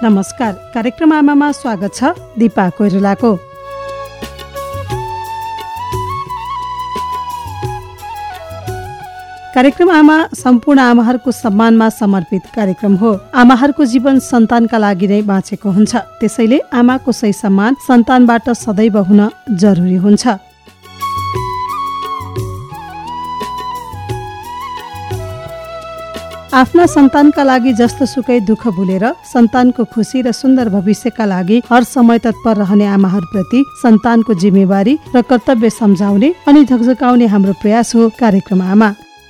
नमस्कार, कार्यक्रम आमामा स्वागत छ दिपा कोइरालाको। कार्यक्रम आमा सम्पूर्ण आमाहरूको सम्मानमा समर्पित कार्यक्रम हो। आमाहरूको जीवन सन्तानका लागि नै बाँचेको हुन्छ, त्यसैले आमाको सही सम्मान सन्तानबाट सदैव हुन जरुरी हुन्छ। आफ्ना सन्तानका लागि जस्तो सुकै दुःख भुलेर सन्तानको खुसी र सुन्दर भविष्यका लागि हर समय तत्पर रहने आमाहरूप्रति सन्तानको जिम्मेवारी र कर्तव्य सम्झाउने अनि झकझकाउने हाम्रो प्रयास हो कार्यक्रम आमा।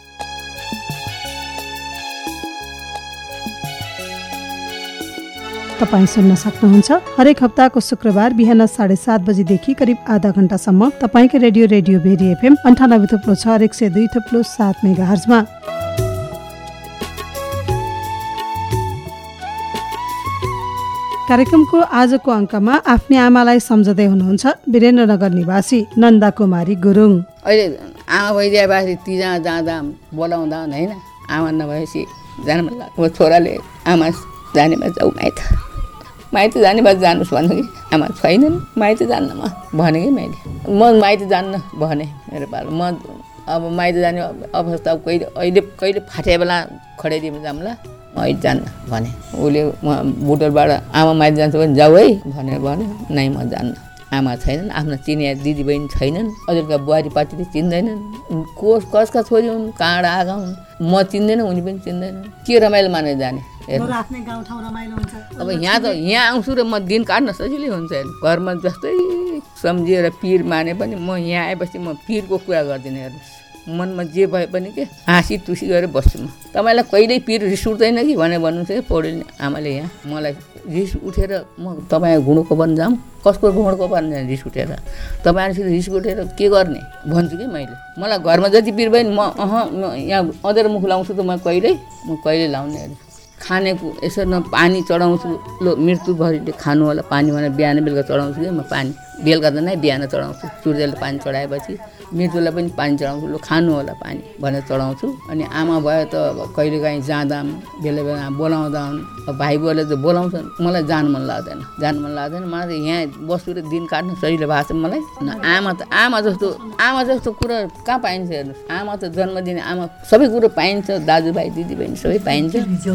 तपाईँ सुन्न सक्नुहुन्छ हरेक हप्ताको शुक्रबार बिहान 7:30 बजेदेखि करिब आधा घण्टासम्म तपाईँको रेडियो भेरी FM 98.6 102.7 मेगाहर्जमा। कार्यक्रमको आजको अङ्कमा आफ्नै आमालाई सम्झँदै हुनुहुन्छ वीरेन्द्रनगर निवासी नन्दा कुमारी गुरुङ। अहिले आमा भइदिएपछि तिजा जाँदा बोलाउँदा होइन, आमा नभएपछि जानु मन लाग्छ। म छोराले आमा जानेमा जाऊ माइत जानेमा जानुहोस् भन्नु कि आमा छैनन्, माइत जान्न म भने कि म माइत जान्न भने मेरो पालो। म अब माइत जाने अवस्था कहिले फाटे बेला खडाइदिनु जाउँला, म अहिले जान्न भने। उसले बुटोलबाट आमा माइत जान्छ भने जाऊ है भनेर भन्यो, नै म जान्न। आमा छैनन्, आफ्नो चिनिया दिदीबहिनी छैनन्, हजुरका बुहारी पार्टीले चिन्दैनन्, कसका छोरी हुन्, कहाँबाट आएका हुन्, म चिन्दैन, उनी पनि चिन्दैन। के रमाइलो मानेर जाने। अब यहाँ आउँछु र म दिन काट्न सजिलै हुन्छ। घरमा जस्तै सम्झिएर पिर माने पनि म यहाँ आएपछि म पिरको कुरा गर्दिनँ। हेर्नुहोस्, मनमा जे भए पनि के हाँसी तुसी गरेर बस्छु म। तपाईँलाई कहिल्यै पिर रिस उठ्दैन कि भनेर भन्नुहुन्छ कि पौडेलले आमाले यहाँ मलाई रिस उठेर म तपाईँ घुँडोको बन जाऊँ, कसको घुँडोको बन जाने रिस उठेर, तपाईँहरूसित रिस उठेर के गर्ने भन्छु कि मैले। मलाई घरमा जति पिर भयो नि म यहाँ अँधेर मुख लाउँछु त म कहिले लाउने। खानेको यसो न पानी चढाउँछु, लो मृत्युभरिले खानु होला पानी भनेर बिहान बेलुका चढाउँछु कि म पानी। बेलुका त नै बिहान चढाउँछु, सूर्यले पानी चढाएपछि मृत्युलाई पनि पानी चढाउँछु, लो खानु होला पानी भनेर चढाउँछु। अनि आमा भयो त कहिलेकाहीँ जाँदा बेला बेला बोलाउँदा भाइ बुवाले त बोलाउँछन्, मलाई जानु मन लाग्दैन। मलाई त यहाँ बस्छु र दिन काट्न सजिलो भएको छ मलाई। आमा जस्तो कुरा कहाँ पाइन्छ। हेर्नुहोस्, आमा त जन्म दिने आमा सबै कुरो पाइन्छ, दाजुभाइ दिदीबहिनी सबै पाइन्छ,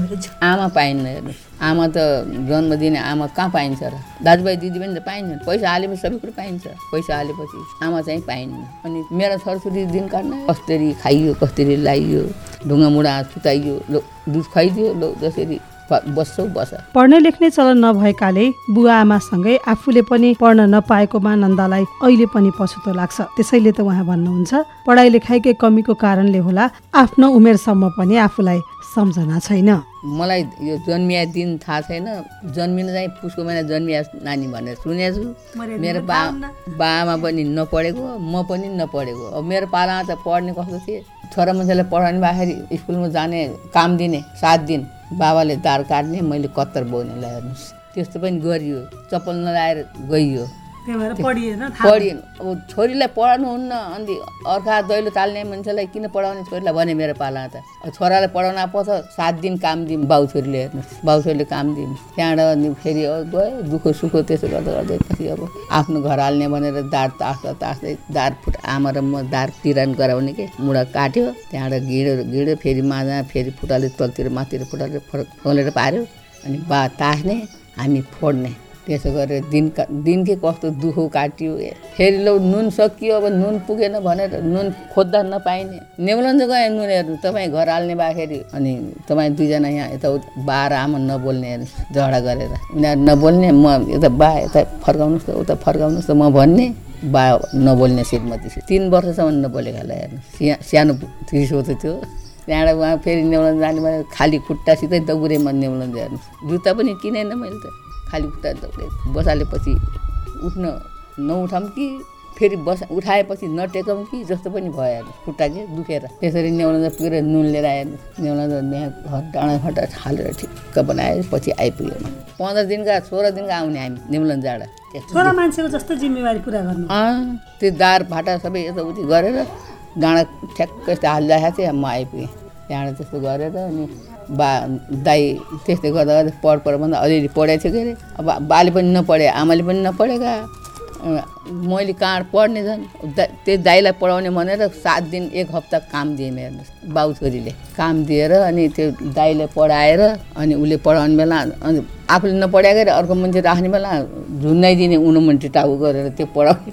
आमा पाइन्न। हेर्नुहोस्, आमा त जन्म दिने आमा कहाँ पाइन्छ र। दाजुभाइ दिदीबहिनी त पाइन्छ, पैसा हालेपछि सबै कुरो पाइन्छ, पैसा हालेपछि आमा चाहिँ पाइन्न। अनि मेरा छोराछोरी दिन काट्न कस्तरी खाइयो, कस्तरी लाइयो, ढुङ्गा मुढा सुताइयो, लो दुध खुवाइदियो, लो जसरी बस्छौ बस। पढ्ने लेख्ने चलन नभएकाले बुवा आमासँगै आफूले पनि पढ्न नपाएकोमा नन्दालाई अहिले पनि पछुतो लाग्छ। त्यसैले त उहाँ भन्नुहुन्छ पढाइ लेखाइकै कमीको कारणले होला आफ्नो उमेरसम्म पनि आफूलाई सम्झना छैन। मलाई यो जन्मिया दिन थाहा छैन, जन्मिन चाहिँ पुसको महिना जन्मिया नानी भनेर सुनेको छु। मेरो बाआमा पनि नपढेको, म पनि नपढेको। अब मेरो पालामा त पढ्ने कस्तो थिए, छोरा मान्छेलाई पढाउने बाखेरि स्कुलमा जाने काम दिने 7 दिन बाबाले दार काट्ने, मैले कत्तर बोक्ने। हेर्नुहोस्, त्यस्तो पनि गरियो, चप्पल नलाएर गइयो, पढिएन। अब छोरीलाई पढाउनुहुन्न, अनि अर्का दैलो ताल्ने मान्छेलाई किन पढाउने छोरीलाई भने मेरो पाला त। छोरालाई पढाउन पर्छ, 7 दिन काम दिउँ बाउ छोरीले। हेर्नुहोस्, बाउ छोरीले काम दिउँ, त्यहाँबाट अनि फेरि गयो दुःख सुख। त्यसो गर्दै पछि अब आफ्नो घर हाल्ने भनेर दार तास्दै दार आमा र म दार तिरान गराउने के मुढा काट्यो, त्यहाँबाट गिडो फेरि माझा फेरि फुटाले तलतिर माथितिर फुटाले खोलेर पार्यो, अनि बा तास्ने हामी फोड्ने। त्यसो गरेर दिन के कस्तो दुःख काट्यो। फेरि लो नुन सकियो, अब नुन पुगेन भनेर नुन खोज्दा नपाइने, नेउलन्ज गए नुन हेर्नु। तपाईँ घर हाल्ने बाखेरि अनि तपाईँ दुईजना यहाँ यताउता बा र आमा नबोल्ने, हेर्नुहोस् झगडा गरेर उनीहरू नबोल्ने, म यता बा यता फर्काउनुहोस् त उता फर्काउनुहोस् त म भन्ने, बा नबोल्ने श्रीमती 3 वर्षसम्म नबोलेको होला। हेर्नुहोस्, सानो रिस उठ्यो त्यो। त्यहाँबाट उहाँ फेरि नेउलन जाने भने खाली खुट्टासितै दौडे म नेउलन। हेर्नुहोस्, जुत्ता पनि किनेन मैले त, खाली खुट्टा दौडे। बसालेपछि उठ्न नउठाऊँ कि फेरि उठाएपछि नटेकौँ कि जस्तो पनि भयो। हेर्नु खुट्टा चाहिँ दुखेर त्यसरी नेउलन पुगेर नुन लिएर आयो। नेउलन यहाँ डाँडा खट्टा हालेर ठिक्क बनायो। पछि आइपुग्यो 15 दिनका 16 दिनका आउने हामी नेउलन जाँडा। छोरा मान्छेको जस्तो जिम्मेवारी पुरा गर्नु। त्यो दार भाटा सबै यताउति गरेर डाँडा ठ्याक्क यस्तो हालिरहेको थिएँ। म आइपुगेँ त्यहाँबाट त्यस्तो गरेर अनि दाइ त्यस्तै गर्दा गर्दा पढ भन्दा अलिअलि पढाएको थियो के अरे। अब बाले पनि नपढे, आमाले पनि नपढेका, मैले कहाँ पढ्ने झन्। त्यो दाइलाई पढाउने भनेर 7 दिन 1 हप्ता काम दिएँ मेरो बाउ छोरीले काम दिएर अनि त्यो दाइले पढाएर अनि उसले पढाउने बेला अनि आफूले नपढाएको रे अर्को मान्छे राख्ने बेला झुन्नाइदिने 29 टाउ गरेर त्यो पढाउने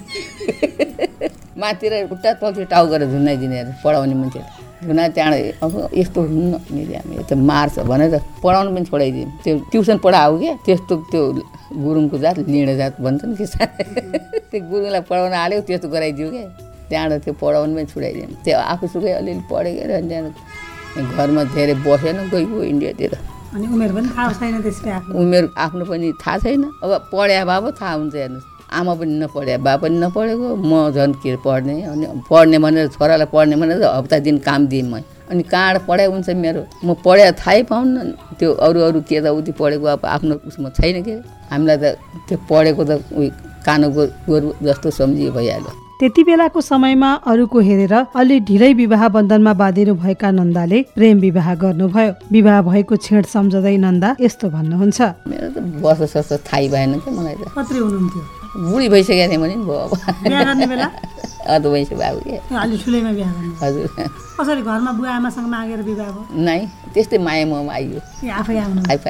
माथि र उट्टा तल्ती टाउ गरेर झुन्नाइदिने पढाउने मान्छे हुन। त्यहाँबाट अब यस्तो हुन्न मिडियामा यो त मार्छ भनेर पढाउनु पनि छोडाइदिउँ। त्यो ट्युसन पढाऊ क्या त्यस्तो त्यो गुरुङको जात लिँडे जात भन्छन् कि त्यो गुरुङलाई पढाउन हाल्यो त्यस्तो गराइदियो क्या। त्यहाँबाट त्यो पढाउनु पनि छोडाइदिउँ। त्यो आफू सुकै अलिअलि पढेको रे अनि त्यहाँबाट घरमा धेरै बसेन गइगयो इन्डियातिर। अनि उमेर पनि थाहा छैन त्यसले उमेर आफ्नो पनि थाहा छैन। अब पढ्या भए पो थाहा हुन्छ हेर्नुहोस्। आमा पनि नपढे बा पनि नपढेको म झन् के पढ्ने अनि पढ्ने भनेर छोरालाई पढ्ने भनेर हप्ता दिन काम दिएँ म। अनि कहाँबाट पढाइ हुन्छ मेरो म पढाइ थाहै पाउन्न। त्यो अरू के त उति पढेको अब आफ्नो उसमा छैन के। हामीलाई त त्यो पढेको त उयो कानको गोरु जस्तो सम्झियो भइहाल्यो। त्यति बेलाको समयमा अरूको हेरेर अलि ढिलै विवाह बन्धनमा बाँधिनु भएका नन्दाले प्रेम विवाह गर्नुभयो। विवाह भएको छेड सम्झँदै नन्दा यस्तो भन्नुहुन्छ, मेरो त वर्ष थाहै भएन क्या मलाई त। कत्रै हुनुहुन्थ्यो? बुढी भइसकेको थिएँ भने भयो अब बिहा गर्ने बेला अदो भइसक्यो बाबु के अलि ठुलैमा बिहा गर्नु। हजुर। कसरी घरमा बुवा आमासँग मागेर विवाह भयो? नै त्यस्तै माया मोहमा आइयो। आफै आउनु? आइफाइ।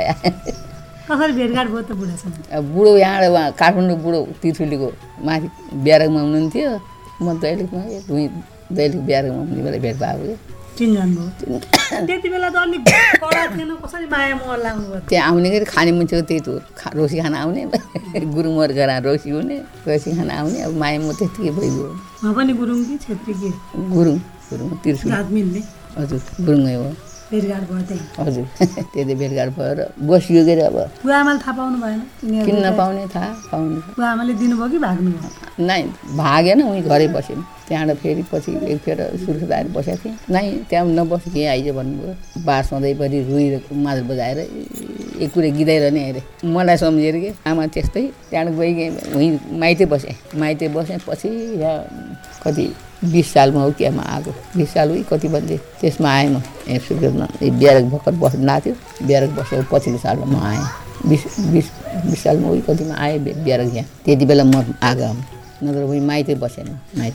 कसरी भेटघाट भयो त बुढासँग? बुढो यहाँबाट उहाँ काठमाडौँ बुढो तिर्थुलीको माथि बिहारकमा हुनुहुन्थ्यो। म दैलेखमा दैलेख बिहारकमा हुने बेला भेट भएको क्या। चिन्जान भयो? त्यति बेला त अलिक कडा थिएन, कसरी माया मोह लाग्नु भयो? त्यहाँ आउने के खाने मान्छेको त्यही त रोसी खान आउने गुरुङ मर्गरा रोसी हुने रोसी खान आउने। अब माया मोह त्यतिकै भइगयो। म पनि गुरुङ कि छेत्री के? गुरुङ तिर्थुली। हजुर गुरुङै हो। भेटघाट भयो त्यही? हजुर त्यति भेटघाट भएर बसियो के अरे। अब बुवा आमाले थाहा पाउनु भएन? किन नपाउने थाहा पाउनु? बुवा आमाले दिनुभयो कि भाग्नु भयो? नै भागेन उहीँ घरै बस्यौँ। त्यहाँबाट फेरि पछि एक फेर सुर्खेत आएर बसेको थिएँ। नै त्यहाँ नबसेको यहाँ आइज भन्नुभयो। बार सधैँभरि रुइरहेको मादल बजाएर एक कुरै गीताइरहने अरे मलाई सम्झेर कि आमा त्यस्तै। त्यहाँबाट गइगएँ उहीँ माइती बसेँ पछि यहाँ कति 20 सालमा हो कि आएको 20 साल उही कति बन्थे त्यसमा आएँ म। यहाँ सुर्खेतमा बिहारक भर्खर बस्नु आएको थियो। बिहारक बसेको पछिल्लो सालमा म आएँ 20 सालमा उही कतिमा आएँ बिहारक यहाँ। त्यति बेला म आएको नत्र उही माइती बसेन।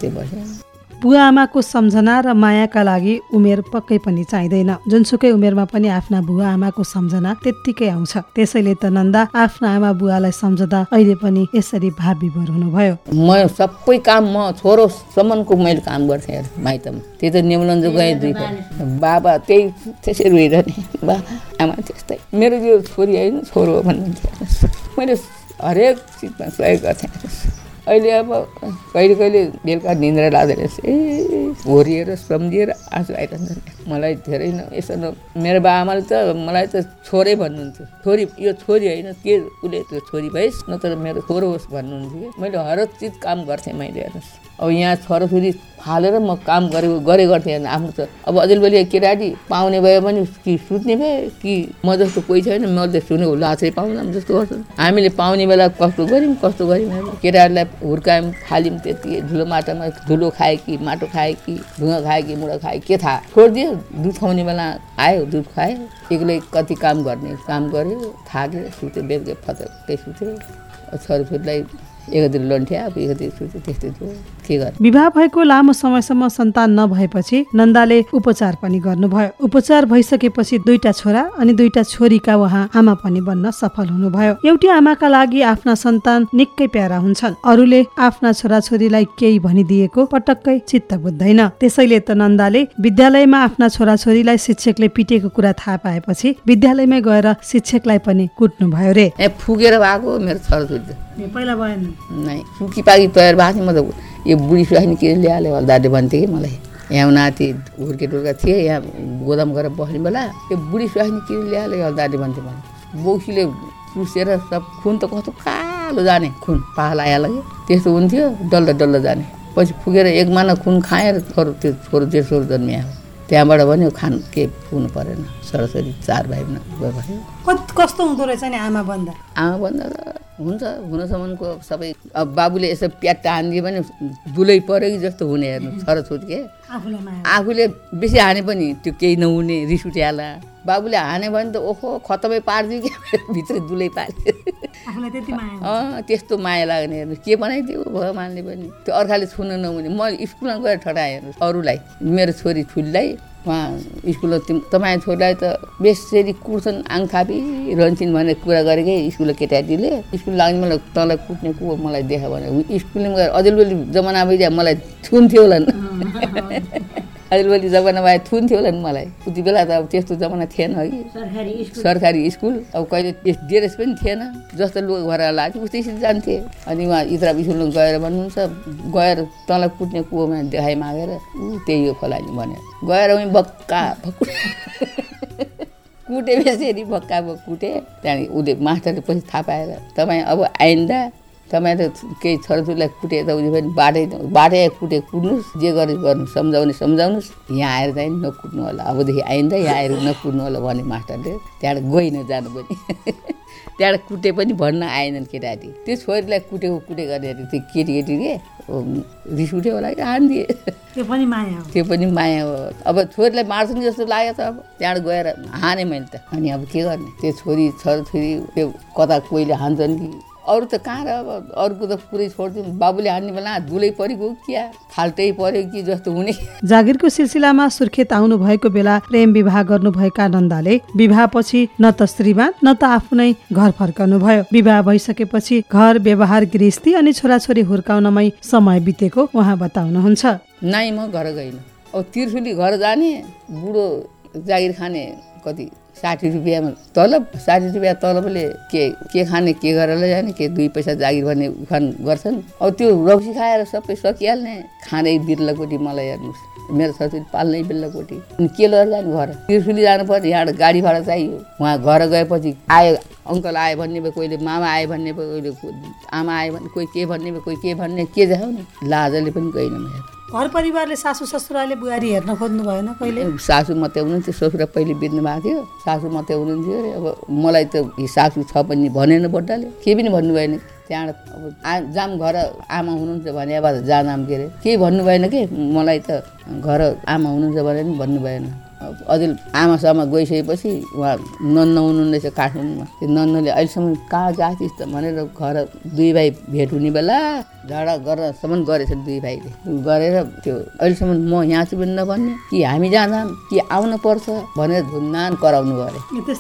बुवा आमाको सम्झना र मायाका लागि उमेर पक्कै पनि चाहिँदैन। जुनसुकै उमेरमा पनि आफ्ना बुवा आमाको सम्झना त्यत्तिकै आउँछ। त्यसैले त नन्दा आफ्ना आमा बुवालाई सम्झदा अहिले पनि यसरी भाव विभोर हुनुभयो। म सबै काम म छोरोसम्मको मैले काम गर्थेँ माइतमा। त्यही त नेमुलन्जो गएँ 2 बाबा त्यही त्यसै रोइरहने बा आमा त्यस्तै। मेरो यो छोरी होइन छोरो भन्नुहुन्थ्यो। मैले हरेक चिजमा सहयोग गर्थेँ। अहिले अब कहिले बेलुका निन्द्रा लाग्दैन होरिएर सम्झिएर आँसु आइरहन्छ मलाई धेरै यसो मेरो बाआमाले त मलाई त छोरै भन्नुहुन्थ्यो। छोरी यो छोरी होइन के उसले त्यो छोरी भइस् न त मेरो छोरो होस् भन्नुहुन्थ्यो। मैले हरेक चिज काम गर्थेँ मैले हेर्नुहोस्। अब यहाँ छोराछोरी फालेर म काम गरे गर्थेँ आफ्नो त। अब अझैबेली केटाटी पाउने भयो भने कि सुत्ने भए कि म जस्तो कोही छैन मैले त सुनेको लाछै पाउँदैन जस्तो गर्छ। हामीले पाउने बेला कस्तो गऱ्यौँ केटाहरूलाई हुर्कायौँ फाल्यौँ त्यति धुलो माटोमा धुलो खाए कि माटो खाए कि ढुङ्गा खाए कि मुढा खाए के थाहा। छोडिदियो दुध खुवाउने बेला आयो दुध खुवायो एक्लै कति काम गर्ने काम गऱ्यो थाक्यो सुत्यो बेलुका फतक्कै सुत्यो। छोराछोरीलाई एकतिर लन्ठ्या एकतिर सुत्यो त्यस्तै थियो के गर्ने। विवाह भएको लामो समयसम्म सन्तान नभएपछि नन्दाले उपचार पनि गर्नुभयो। उपचार भइसकेपछि 2टा छोरा अनि 2टा छोरीका उहाँ आमा पनि बन्न सफल हुनुभयो। एउटी आमाका लागि आफ्ना सन्तान निकै प्यारा हुन्छन्। अरूले आफ्ना छोराछोरीलाई केही भनिदिएको पटक्कै चित्त बुझ्दैन। त्यसैले त नन्दाले विद्यालयमा आफ्ना छोराछोरीलाई शिक्षकले पिटेको कुरा थाहा पाएपछि विद्यालयमै गएर शिक्षकलाई पनि कुट्नु भयो रे। फुकेर भएको मेरो छोराछोरी पहिला भएन नै फुकीपाकी तयार भएको थिएँ। म त यो बुढी सुहानी किन ल्याहाल्यो दाजु भन्थे कि मलाई। यहाँ नाति हुर्केटुर्का थिए यहाँ गोदाम गएर बस्ने बेला यो बुढी सुहानी किन ल्याहाल्यो दाजु भन्थे मलाई। बौसीले चुसेर सब खुन त कस्तो कालो जाने खुन पाला आइहाल्यो त्यस्तो हुन्थ्यो डल्लो जाने। पछि फुकेर 1 महिना खुन खाएर छोरो जन्मियो। त्यहाँबाट भन्यो खानु के पुग्नु परेन छोराछोरी 4 भाइमा भयो। कस्तो हुँदो रहेछ नि आमा भन्दा त हुन्छ हुनसम्मको सबै। अब बाबुले यसो प्याट्टा हानिदियो भने दुलै पऱ्यो कि जस्तो हुने हेर्नु छोराछोरी के आफूले बेसी हाने पनि त्यो केही नहुने रिस उठिहाल्ला। बाबुले हाने भने त ओहो खतमै पारिदियो कि भित्र दुलै पार्यो। त्यस्तो माया लाग्ने हेर्नु के बनाइदियो भगवान्ले पनि त्यो अर्काले छुन नहुने। म स्कुलमा गएर ठटाएँ हेर्नु अरूलाई मेरो छोरी ठुलीलाई उहाँ स्कुलमा तपाईँ छोरीलाई त बेसरी कुट्छन् आङथापी रहन्छन् भनेर कुरा गरेकै स्कुलको केटाकेटीले। स्कुल लाग्ने मलाई तँलाई कुट्ने को मलाई देखा भने स्कुलमा गएर अजेलबेली जमाना भइदियो मलाई थुन्थ्यो होला नि अजेलबेली जमाना भए थुन्थ्यो होला नि मलाई। उति बेला त अब त्यस्तो जमाना थिएन कि सरकारी स्कुल अब कहिले ड्रेस पनि थिएन जस्तो लुगा घर लाग्थ्यो उस्तै जान्थे। अनि उहाँ इतरा स्कुलमा गएर भन्नुहुन्छ गएर तँलाई कुट्ने कुवामा देखाइ मागेर त्यही हो खोला नि भन्यो। गएर उहीँ बक्का कुटे बेसरी बक्का कुटे। त्यहाँदेखि उसले मास्टरले पछि थाहा पाएर तपाईँ अब आइन्दा तपाईँ त केही छोराछोरीलाई कुटे त उसले पनि बाटै कुटे कुट्नुहोस् जे गरे गर्नु सम्झाउनुहोस् यहाँ आएर चाहिँ नकुट्नु होला अबदेखि आइन्दा यहाँ आएर नकुट्नु होला भने मास्टरले। त्यहाँबाट गइन जानु पनि त्यहाँबाट कुटे पनि भन्न आएनन् केटाकेटी। त्यो छोरीलाई कुटे गर्ने त्यो केटी के रिस उठ्यो होला कि हानिदिए त्यो पनि माया हो। अब छोरीलाई मार्छन् जस्तो लाग्यो त अब त्यहाँबाट गएर हाने मैले त। अनि अब के गर्ने त्यो छोराछोरी त्यो कता कोहीले हान्छन् कि अरू त कहाँ र अब अरूको त पुरै छोडिदिउँ। बाबुले हान्ने बेला दुलै परेको क्या फाल्टै पऱ्यो कि जस्तो हुने। जागिरको सिलसिलामा सुर्खेत आउनु भएको बेला प्रेम विवाह गर्नुभएका नन्दाले विवाहपछि न त श्रीमान न त आफू नै घर फर्कनु भयो। विवाह भइसकेपछि घर व्यवहार गृहस्थी अनि छोराछोरी हुर्काउनमै समय बितेको उहाँ बताउनुहुन्छ। नाइ म घर गइन। अब तिर्सुली घर जाने बुढो जागिर खाने कति 60 रुपियाँमा तलब 60 रुपियाँ तलबले के खाने के गरेर जाने के 2 पैसा जागिर भन्ने उखान गर्छन्। अब त्यो रक्सी खाएर सबै सकिहाल्ने खाँदै बिर्लाकोटी मलाई हेर्नुहोस् मेरो छोरी पाल्नै बिर्लाकोटी। अनि के लिएर जाने घर तिर्सुली जानु पर्यो यहाँबाट गाडी भाडा चाहियो। उहाँ घर गएपछि आयो अङ्कल आयो भन्ने भयो कोहीले मामा आयो भन्ने भयो कोहीले आमा आयो भने कोही के भन्ने भयो कोही के भन्ने के देखाउने लाजले पनि गएन म। घर परिवारले सासू ससुराले बुहारी हेर्न खोज्नु भएन कहिले? सासू मात्रै हुनुहुन्थ्यो ससुरा पहिले बित्नु भएको थियो सासू मात्रै हुनुहुन्थ्यो अरे। अब मलाई त सासू छ पनि भनेन बड्डाले केही पनि भन्नु भएन। त्यहाँबाट अब जाम घर आमा हुनुहुन्छ भने अब जाम के अरे केही भन्नु भएन कि मलाई त घर आमा हुनुहुन्छ भने पनि भन्नु भएन। अझै आमासामा गइसकेपछि उहाँ नन्न हुनुहुँदैछ काठमाडौँमा। त्यो नन्नले अहिलेसम्म कहाँ जाथिस् त भनेर घर 2 भाइ भेट हुने बेला झगडा गर्नसम्म गरेछन् 2 भाइले गरेर त्यो अहिलेसम्म म यहाँ चाहिँ पनि नभन्ने कि हामी जाँदा कि आउनु पर्छ भनेर धुनधान कराउनु गरे।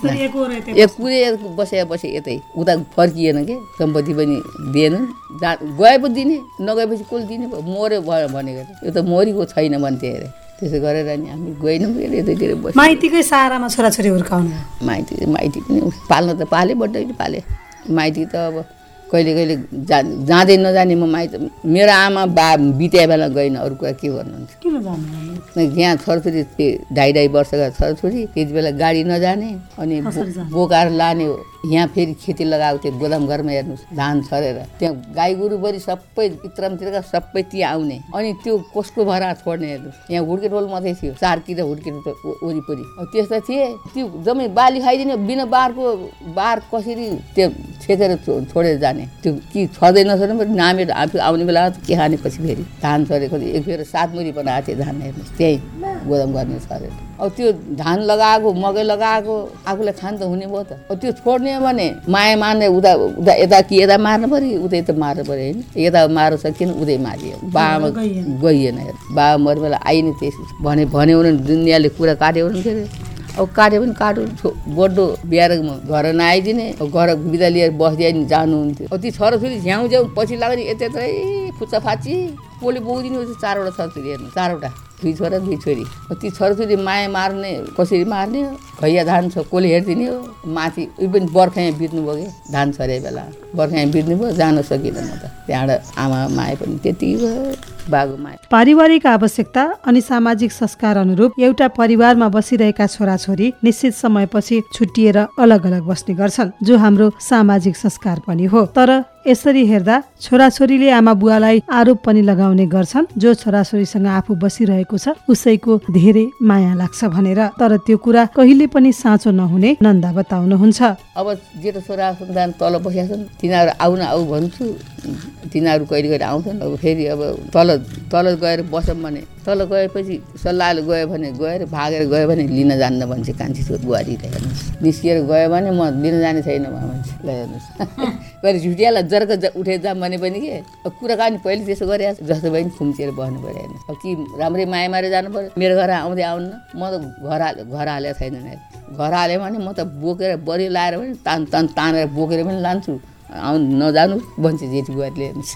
बसे यतै उता फर्किएन कि सम्पत्ति पनि दिएनन् गएपछि दिने नगएपछि कसले दिने मऱ्यो भयो भनेको यो त मरेको छैन भन्थे अरे। त्यसो गरेर नि हामी गएनौँ यतैतिर बस्यो। माइतीकै सहारामा छोराछोरी हुर्काउनु माइती पनि पाल्न त पाले बड्डैले पाले। माइती त अब कहिले जाँदै नजाने म माइती मेरो आमा बा बित्या बेला गएन अरू कुरा के गर्नुहुन्छ किन जानु। यहाँ छोराछोरी 2.5 वर्षका छोराछोरी त्यति बेला गाडी नजाने अनि बोकाएर लाने हो। यहाँ फेरि खेती लगाएको थियो गोदाम घरमा हेर्नुहोस् धान छरेर त्यहाँ गाई गोरुभरि सबै इत्रमतिरका सबै त्यहाँ आउने अनि त्यो कसको भरा छोड्ने हेर्नुहोस्। यहाँ हुर्के रोल मात्रै थियो 4 किलो हुर्के वरिपरि त्यस्ता थिए त्यो जम्मै बाली खाइदिने बिना बार कसरी त्यो छेकेर छोडेर जाने त्यो कि छँदै नछोड्ने पनि नामेर आउने बेला के खाने पछि फेरि धान छरेको एक फेर 7 मुरी बनाएको थियो धान हेर्नुहोस् त्यही गोदाम गर्ने छरेर। अब त्यो धान लगाएको मकै लगाएको आफूलाई खान त हुने भयो त। अब त्यो छोड्ने भने माया मार्ने उता यता कि यता मार्नु पऱ्यो उता यता मार्नु पऱ्यो होइन यता मार्नु सकिएन उतै मारियो। बाबामा गइएन बाबा मरे बेला आइन त्यस भन्यो भने दुनियाँले कुरा काट्यो भने के अरे अब काट्यो पनि काट्यो बड्डो बिहारमा घर नआइदिने घर बिदा लिएर बस्दै नि जानुहुन्थ्यो। अब ती छोराछोरी झ्याउ पछि लाग्ने यतै फुच्चा फाची कसले बोकिदिनु 4वटा छोराछोरी हेर्नु 4वटा 2 छोरा 2 छोरी। ती छोराछोरी माया मार्ने कसरी मार्ने हो खैया धान छ कसले हेरिदिने हो माथि उयो पनि बर्खाया बित्नु भयो कि धान छरे बेला बर्खाया बित्नु भयो जान सकिनँ म त। त्यहाँबाट आमा माया पनि त्यति बाबु माया। पारिवारिक आवश्यकता अनि सामाजिक संस्कार अनुरूप एउटा परिवारमा बसिरहेका छोराछोरी निश्चित समयपछि छुट्टिएर अलग अलग बस्ने गर्छन् जो हाम्रो सामाजिक संस्कार पनि हो। तर यसरी हेर्दा छोराछोरीले आमा बुवा बुवालाई आरोप पनि लगाउने गर्छन्, जो छोराछोरीसँग आफू बसिरहेको छ उसैको धेरै माया लाग्छ भनेर। तर त्यो कुरा कहिले पनि साँचो नहुने नन्दा बताउनुहुन्छ। अब जेठो छोरा सन्तान तल बसेका छन्, तिनीहरू आऊ भन्छु, तिनीहरू कहिले कहिले आउँछन्। अब फेरि अब तल गएर बसौँ भने तल गएपछि सल्लाहले गयो भने गएर भागेर गयो भने लिन जान्न भन्छ कान्छी छोरी बुहारीले। हेर्नुहोस्, निस्किएर गयो भने म लिन जाने छैन भन्छ। ल हेर्नुहोस्, कहिले झुटियालाई जर्क उठेर जाऊँ भने पनि के कुराकानी पहिले त्यसो गरेर जस्तो भयो नि खुम्चिएर बस्नु पऱ्यो। हेर्नुहोस्, अब कि राम्रै माया मारेर जानु पऱ्यो। मेरो घर आउँदै आउन्न, म त घर हालेको छैन। घर हाल्यो भने म त बोकेर बढी लाएर पनि तानेर बोकेर पनि लान्छु, नजानु भन्छ जेठी बुहारीले। हेर्नुहोस्,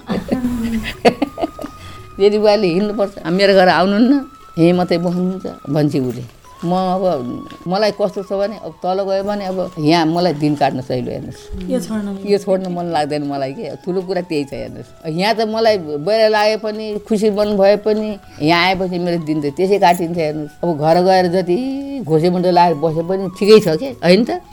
जेठी बुहारीले हिँड्नुपर्छ, मेरो घर आउनुहुन्न, यहीँ मात्रै बस्नुहुन्छ भन्छ उसले। म अब मलाई कस्तो छ भने अब तल गयो भने अब यहाँ मलाई दिन काट्न सहिलो। हेर्नुहोस्, यो छोड्न मन लाग्दैन मलाई के, ठुलो कुरा त्यही छ। हेर्नुहोस्, यहाँ त मलाई बाहिर लागे पनि खुसी मन भए पनि यहाँ आएपछि मेरो दिन त त्यसै काटिन्छ। हेर्नुहोस्, अब घर गएर जति घोसे मुन्टो लगाएर बसे पनि ठिकै छ के, होइन त?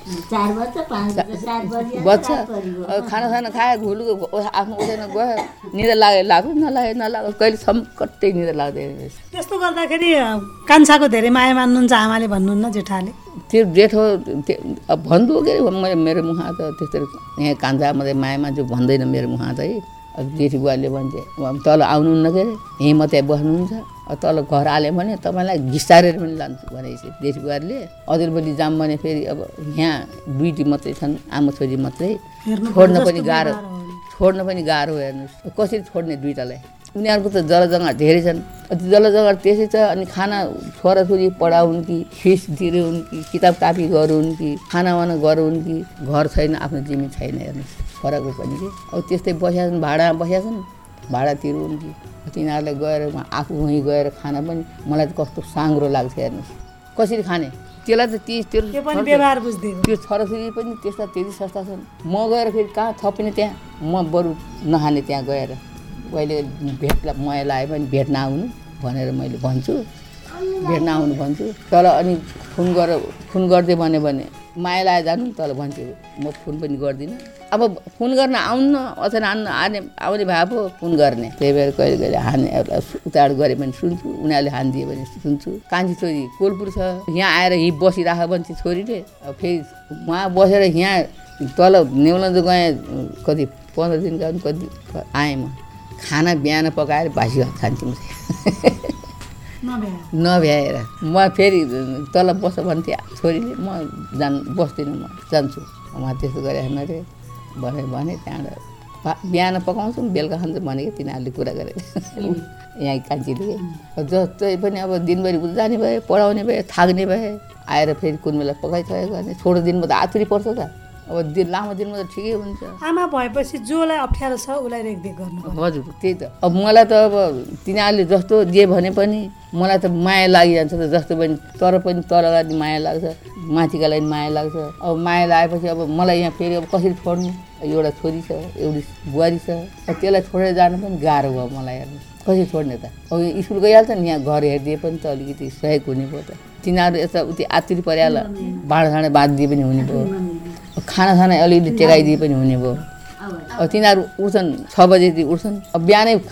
बच्छ खाना खायो, घुलुको आफ्नो ओछ्यान गयो, निद्रा लाग्यो नलाग्यो कहिले कतै निद्रा लाग्दैन। त्यस्तो गर्दाखेरि कान्छाको धेरै माया मान्नुहुन्छ आमाले भन्नुहुन्न जेठाले? त्यो जेठो अब भन्नु के अरे मेरो मुखा त त्यस्तो यहाँ कान्छा मात्रै माया मान्छु भन्दैन मेरो मुखा त है। अब जेठी बुहारीले भन्छ तल आउनुहुन्न के अरे, यहीँ मात्रै बस्नुहुन्छ, तल घर हाल्यो भने तपाईँलाई घिसारेर पनि लान्छु भनेपछि जेठी बुहारीले। अदरपट्टि जाऊँ भने फेरि अब यहाँ दुईटी मात्रै छन्, आमा छोरी मात्रै, छोड्न पनि गाह्रो। हेर्नुहोस्, कसरी छोड्ने दुईटालाई? उनीहरूको त जलजङ्गल धेरै छन्, जलजङ्गल त्यसै छ। अनि खाना छोराछोरी पढाउन् कि फिस तिर्उन् कि किताब कापी गरून् कि खानावाना गरून् कि घर छैन, आफ्नो जिम्मी छैन। हेर्नुहोस्, छोराको पनि कि अब त्यस्तै बसेका छन्, भाडामा बसेका छन्, भाडा तिर्उन् कि तिनीहरूलाई गएर आफू वहीँ गएर खाना पनि मलाई त कस्तो साङ्ग्रो लाग्छ। हेर्नुहोस्, कसरी खाने त्यसलाई त त्यो छोराछोरी पनि त्यस्ता त्यति सस्ता छन्। म गएर फेरि कहाँ थपिने त्यहाँ, म बरु नखाने त्यहाँ गएर। कहिले माया लाग्यो भने भेट्न आउनु भनेर मैले भन्छु, भेट्न आउनु भन्छु। तर अनि फोन गर्दै भन्यो भने माया लाग्यो जानु तल भन्छु, म फोन पनि गर्दिनँ। अब फोन गर्न आउन्न अथवा आउने भए पो फोन गर्ने। त्यही भएर कहिले कहिले हाने उताड गऱ्यो भने सुन्छु, उनीहरूले हानिदियो भने सुन्छु। कान्छी छोरी कोलपुर छ, यहाँ आएर यहीँ बसिराख भन्छ छोरीले। अब फेरि उहाँ बसेर यहाँ तल नेउलन्द गएँ, कति 15 दिनका कति आएँ। म खाना बिहान पकाएर भाषी भात खान्थ्यौँ नभ्याएर। म फेरि तल बस भन्थेँ छोरीले, म बस्दिनँ, म जान्छु। उहाँ त्यस्तो गरेर मैले भने त्यहाँबाट बिहान पकाउँछौँ बेलुका खान्छौँ भनेको तिनीहरूले कुरा गरेर यहाँ कान्छीले। जस्तै पनि अब दिनभरि जाने भए, पढाउने भए, थाक्ने भए, आएर फेरि कुन बेला पकाइसकेको गर्ने, छोटो दिनमा त आतुरी पर्छ त। अब लामो दिनमा त ठिकै हुन्छ। आमा भएपछि जोलाई अप्ठ्यारो छ उसलाई रेखदेख गर्नु। हजुर, त्यही त। अब मलाई त अब तिनीहरूले जस्तो जे भने पनि मलाई त माया लागिजान्छ त, जस्तो पनि। तर पनि तललाई माया लाग्छ, माथिकालाई माया लाग्छ। अब माया लागेपछि अब मलाई यहाँ फेरि अब कसरी छोड्नु? एउटा छोरी छ, एउटी बुहारी छ, त्यसलाई छोडेर जानु पनि गाह्रो भयो मलाई। हेर्नु कसरी छोड्ने त? अब स्कुल गइहाल्छ नि, यहाँ घर हेरिदिए पनि त अलिकति सहयोग हुने भयो त। तिनीहरू यता उति आतुरी परिहाल्छ, भाँडासाँडा बाँधिदिए पनि हुने भयो, खानासाना अलिअलि टेकाइदिए पनि हुने भयो। अब तिनीहरू उठ्छन् 6 बजेदेखि उठ्छन्, अब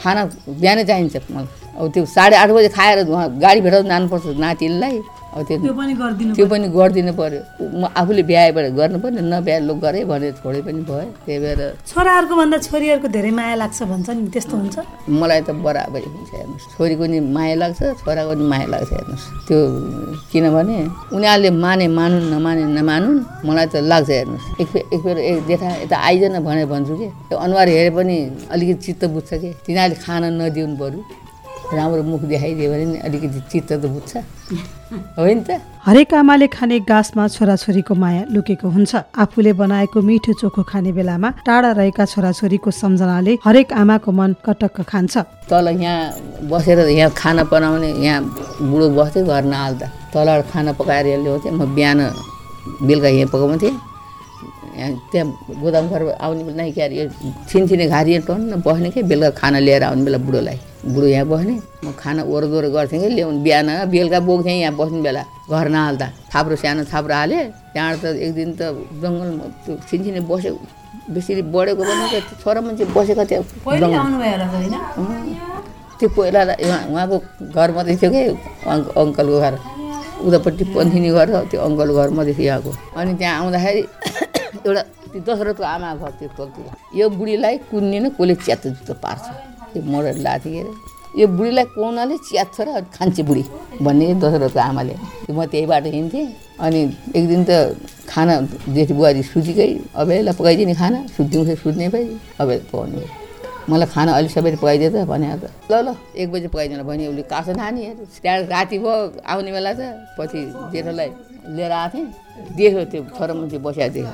बिहानै चाहिन्छ मलाई। अब त्यो 8:30 बजे खाएर उहाँ गाडी भेटाउन जानुपर्छ नातिलाई। अब त्यो पनि गरिदिनु पर्यो। म आफूले भ्याएबाट गर्नुपर्ने, नभ्याए लोक गरेँ भने छोडे पनि भयो। त्यही भएर छोराहरूको भन्दा छोरीहरूको धेरै माया लाग्छ भन्छ नि, त्यस्तो हुन्छ? मलाई त बराबरी हुन्छ। हेर्नुहोस्, छोरीको नि माया लाग्छ, छोराको नि माया लाग्छ। हेर्नुहोस्, त्यो किनभने उनीहरूले मानुन् नमानुन् मलाई त लाग्छ। हेर्नुहोस्, एक फेर जेठा यता आइजन भनेर भन्छु कि त्यो अनुहार हेरे पनि अलिकति चित्त बुझ्छ कि। तिनीहरूले खाना नदिउन्, बरु राम्रो मुख देखाइदियो भने नि अलिकति चित्त त बुझ्छ, होइन त? हरेक आमाले खाने गाँसमा छोराछोरीको माया लुकेको हुन्छ। आफूले बनाएको मिठो चोखो खाने बेलामा टाढा रहेका छोराछोरीको सम्झनाले हरेक आमाको मन कटक्क खान्छ। तल यहाँ बसेर यहाँ खाना बनाउने, यहाँ बुढो बस्थ्यो घर नहाल्दा, तल खाना पकाएर ल्याउँथेँ। म बिहान बेलुका यहाँ पकाउँथेँ। यहाँ त्यहाँ गोदाम घर आउने बेला नै क्यारे छिनछिने घारी टन्न बस्ने के, बेलुका खाना लिएर आउने बेला बुढो यहाँ बस्ने, म खाना ओहोरदोहोर गर्थेँ कि ल्याउनु। बिहान बेलुका बोक्थेँ यहाँ बस्ने बेला घर नहाल्दा। सानो थाप्रो हालेँ। त्यहाँबाट त एक दिन त जङ्गलमा त्यो छिनछिने बस्यो, बेसी बढेको पनि छोरा मान्छे बसेको थियो त्यो पहिला उहाँको घर मात्रै थियो कि अङ्कलको घर उतापट्टि पन्थिनी घर त्यो अङ्कलको घर मात्रै थियो यहाँको। अनि त्यहाँ आउँदाखेरि एउटा त्यो दशरथको आमाको घर त्यो तलतिर यो बुढीलाई कुन्ने न कसले च्यात्तो जुत्तो पार्छ त्यो मोडर लाथी के अरे यो बुढीलाई कोनाले च्यात्छ र खान्छे बुढी भन्ने दशरथको आमाले। म त्यही बाटो हिँड्थेँ अनि एक दिन त खाना जेठी बुहारी सुतीकै अबेला पकाइदिने खाना सुत्ने भए अबेला पकाउने भए मलाई खाना अलि सबैले पकाइदियो त भने त ल 1 बजे पकाइदिनु भने उसले काँसो नानी त्यहाँ राति भयो आउने बेला त पछि जेठोलाई लिएर आएको थिएँ देख्यो त्यो छोरा मान्छे बसेको देख्यो।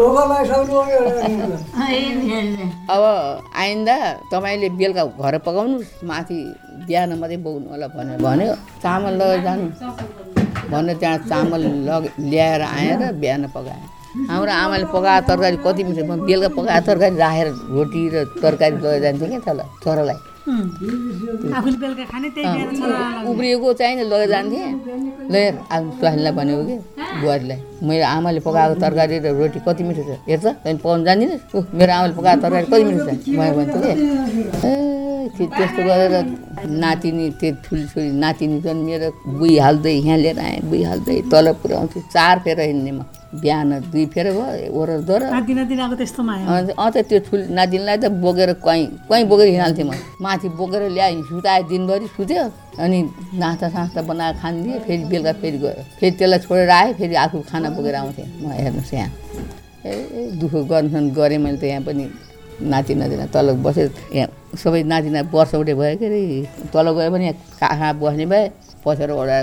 अब आइन्दा तपाईँले बेलुका घर पकाउनुहोस् माथि बिहान मात्रै बोक्नु होला भन्यो चामल लगेर जानु भनेर त्यहाँ चामल ल्याएर आएर बिहान पकाएँ। हाम्रो आमाले पकाएको तरकारी कति मिठो म बेलुका पकाएको तरकारी राखेर रोटी र तरकारी लगेर जान्थेँ क्या तल छोरालाई उब्रिएको चाहिने लगेर जान्थेँ लिएर आफ्नो स्वास्नीलाई भनेको कि बुहारीलाई मेरो आमाले पकाएको तरकारी र रोटी कति मिठो छ हेर्छ तैँले पकाउनु जान्दिनस् मेरो आमाले पकाएको तरकारी कति मिठो छ मैले भन्थेँ कि त्यस्तो गरेर नातिनी त्यो ठुली छोरी नातिनी जन्मिएर बुई हाल्दै यहाँ लिएर आएँ बुई हाल्दै तल पुऱ्याउँछु 4 फेर हिँड्ने म बिहान 2 फेर भयो ओरल दर अन्त त्यो ठुलो नातिनीलाई त बोकेर कहीँ बोकेर हिँडाल्थेँ म माथि बोकेर ल्याएँ सुताएँ दिनभरि सुत्यो अनि नास्ता सास्ता बनाएर खानिदिएँ फेरि बेलुका फेरि गयो फेरि त्यसलाई छोडेर आएँ फेरि आफू खाना बोकेर आउँथेँ म हेर्नुहोस् यहाँ दुःख गरेँ मैले त यहाँ पनि नाति नातिना तल बसेर यहाँ सबै नातिना वर्षौटे भयो के अरे तल गयो भने यहाँ कहाँ बस्ने भए पछाडि ओडाएर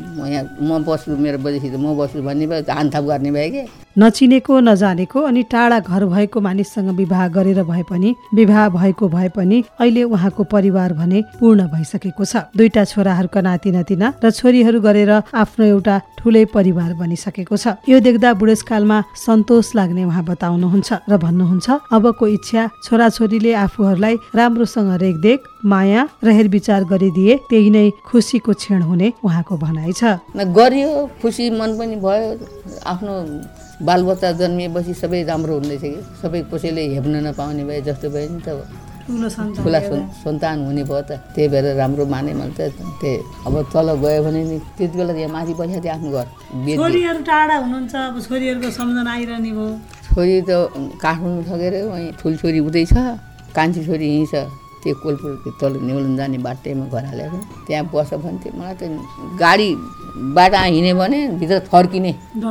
म बस्छु मेरो बजेपछि त म बस्छु भन्ने भयो हानथाप गर्ने भयो कि नचिनेको नजानेको अनि टाढा घर भएको मानिससँग विवाह गरेर भए पनि विवाह भएको भए पनि अहिले उहाँको परिवार भने पूर्ण भइसकेको छ। 2टा छोराहरूका नाति नातिना र छोरीहरू गरेर आफ्नो एउटा ठुलै परिवार बनिसकेको छ। यो देख्दा बुढेसकालमा सन्तोष लाग्ने उहाँ बताउनुहुन्छ र भन्नुहुन्छ अबको इच्छा छोराछोरीले आफूहरूलाई राम्रोसँग रेखदेख माया र हेरविचार गरिदिए त्यही नै खुसीको क्षण हुने उहाँको भनाइ छ। गरियो खुसी मन पनि भयो आफ्नो बालबच्चा जन्मिएपछि सबै राम्रो हुँदैछ कि सबै कसैले हेप्न नपाउने भए जस्तो भयो नि त ठुला सन्तान हुने भयो त त्यही भएर राम्रो माने मैले त त्यही अब तल गयो भने नि त्यति बेला यहाँ माथि बसेको थियो आफ्नो घर छोरीहरू टाढा हुनुहुन्छ अब छोरीहरूको सम्झना आइरहने भयो छोरी त काठमाडौँ सकेर वहीँ ठुलो छोरी उतै छ कान्छी छोरी यहीँ छ त्यो कोलपुर तल नेउलन जाने बाटैमा घर हालेर त्यहाँ बस्छ भन्थ्यो मलाई त गाडी बाटो हिँड्यो भने भित्र फर्किने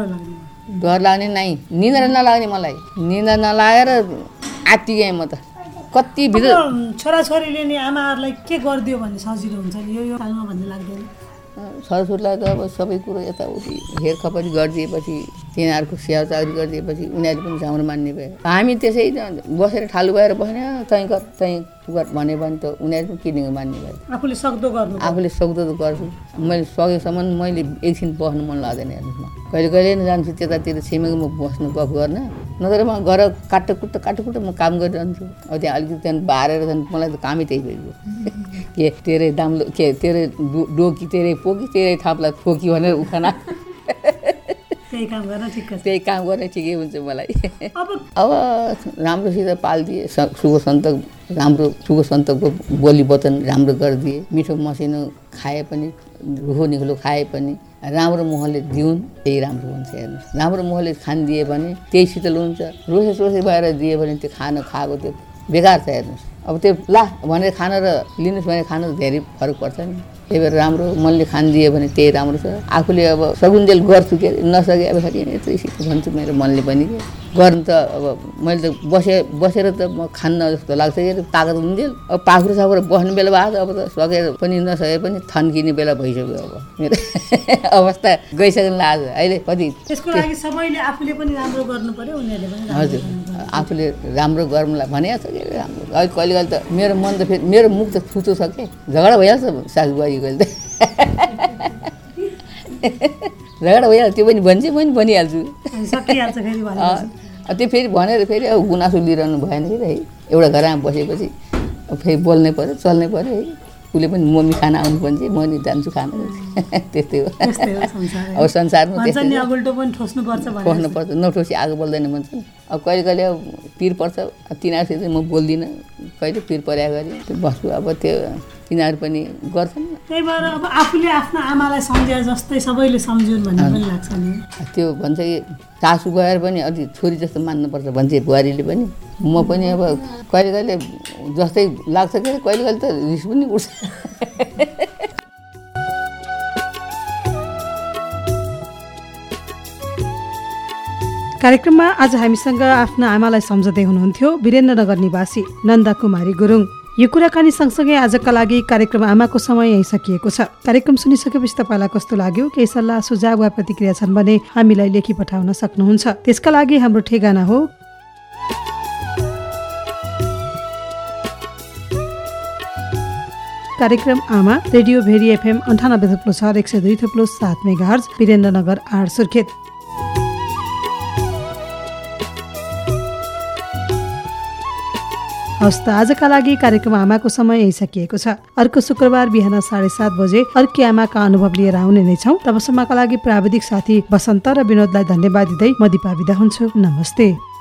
डर लाग्ने नै निन्द्रा नलाग्ने मलाई निन्द्रा नलागेर आत्तिगएँ म त कति भित्र छोराछोरीले नि आमाहरूलाई के गरिदियो भने सजिलो हुन्छ नि यो कालमा भन्ने लाग्दैन छोराछोरीलाई त अब सबै कुरो यताउति हेरखपरी गरिदिएपछि तिनीहरूको सेवा चाकरी गरिदिएपछि उनीहरू पनि राम्रो मान्ने भयो हामी त्यसै बसेर ठालु भएर बस्ने तैँ गर भन्यो भने त उनीहरू पनि किनेको मान्ने भयो आफूले सक्दो त गर्छु मैले सकेसम्म मैले एकछिन बस्नु मन लाग्दैन हेर्नुहोस् न कहिले कहिले नै जान्छु त्यतातिर छिमेकीमा बस्नु गफ गर्न नत्र म घर काटुकुट्ट म काम गरिरहन्छु अब त्यहाँ अलिकति त्यहाँदेखि बारेर मलाई त कामै त्यही भइगयो के तेरै दाम्लो के तेरै डोकी तेरै पोकी तेरै थाप्ला ठोकी भनेर उखाना त्यही काम गर्ने ठिकै हुन्छ मलाई अब राम्रोसित पालिदिए राम्रो सुख सन्तकको बोली वचन राम्रो गरिदिए मिठो मसिनो खाए पनि रुखो निखोलो खाए पनि राम्रो मुखले दिउन् त्यही राम्रो हुन्छ हेर्नुहोस् राम्रो मुखले खानिदिए भने त्यही शीतल हुन्छ रोसे भएर दिए भने त्यो खाएको त्यो बेकार छ हेर्नुहोस् अब त्यो ला भनेर खान र लिनुहोस् भनेर खान धेरै फरक पर्छ नि त्यही भएर राम्रो मनले खानिदियो भने त्यही राम्रो छ आफूले अब सगुन्जेल गर्छु के नसके अब यत्रो भन्छु मेरो मनले पनि गर्नु त अब मैले त बसेर त म खान्न जस्तो लाग्छ कि तागत हुन्जेल अब पाखुरा बस्ने बेला भएको अब त सकेर पनि नसके पनि थन्किने बेला भइसक्यो अब मेरो अवस्था गइसक्नु आज अहिले कति त्यसको लागि सबैले आफूले पनि राम्रो गर्नु पर्यो उनीहरूले पनि हजुर आफूले राम्रो गर्नुलाई भनेको छ कि राम्रो कहिले त मेरो मन त फेरि मेरो मुख त छुचो छ कि झगडा भइहाल्छ सासुबाजी कहिले त झगडा भइहाल्छ त्यो पनि भन्छ म पनि भनिहाल्छु त्यो फेरि भनेर फेरि अब गुनासो लिइरहनु भएन कि है एउटा घरमा बसेपछि फेरि बोल्नै पर्यो चल्नै पर्यो है उसले पनि मम्मी खाना आउनु भन्छ म नि जान्छु खाना त्यस्तै हो अब संसारमा ठोस्नुपर्छ नठोसी आगो बल्दैन भन्छ नि अब कहिले कहिले पिर पर्छ तिनीहरूसित म बोल्दिनँ कहिले पिर पर्या गरी त्यो बस्छु अब त्यो तिनीहरू पनि गर्छन् त्यही भएर अब आफूले आफ्नो आमालाई सम्झे जस्तै सबैले सम्झुन् भन्ने पनि लाग्छ नि त्यो भन्छ कि सासु गएर पनि अलि छोरी जस्तो मान्नुपर्छ भन्छ बुहारीले पनि म पनि अब कहिले कहिले जस्तै लाग्छ कि कहिले कहिले त रिस पनि उठ्छ कार्यक्रममा आज हामीसँग आफ्ना आमालाई सम्झँदै हुनुहुन्थ्यो वीरेन्द्रनगर निवासी नन्दा कुमारी गुरुङ। यो कुराकानी सँगसँगै आजका लागि कार्यक्रम आमाको समय यही सकिएको छ। कार्यक्रम सुनिसकेपछि तपाईँलाई कस्तो लाग्यो? केही सल्लाह सुझाव वा प्रतिक्रिया छन् भने हामीलाई लेखी पठाउन सक्नुहुन्छ। त्यसका लागि हाम्रो ठेगाना हो कार्यक्रम आमा radio Bheri FM 98.4 102.7 megahertz Birendranagar 8 Surkhet. हवस् त आजका लागि कार्यक्रम आमाको समय यही सकिएको छ। अर्को शुक्रबार बिहान 7:30 बजे अर्की आमाका अनुभव लिएर आउने नै छौँ। तबसम्मका लागि प्राविधिक साथी बसन्त र विनोदलाई धन्यवाद दिँदै म दिपा बिदा हुन्छु। नमस्ते।